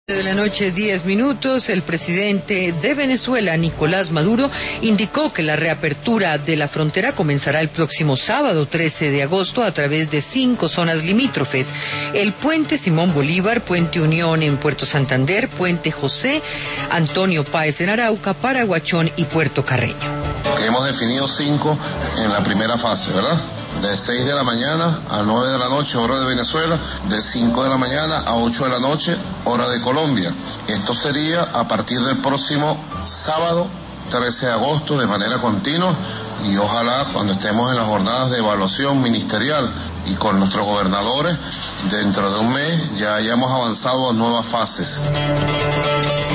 De la noche, 10 minutos, el presidente de Venezuela, Nicolás Maduro, indicó que la reapertura de la frontera comenzará el próximo sábado 13 de agosto a través de 5 zonas limítrofes: el Puente Simón Bolívar, Puente Unión en Puerto Santander, Puente José Antonio Páez en Arauca, Paraguachón y Puerto Carreño. Hemos definido 5 en la primera fase, ¿verdad? De 6 de la mañana a 9 de la noche, hora de Venezuela, de 5 de la mañana a 8 de la noche, hora de Colombia. Esto sería a partir del próximo sábado, 13 de agosto, de manera continua, y ojalá cuando estemos en las jornadas de evaluación ministerial y con nuestros gobernadores, dentro de un mes ya hayamos avanzado a nuevas fases.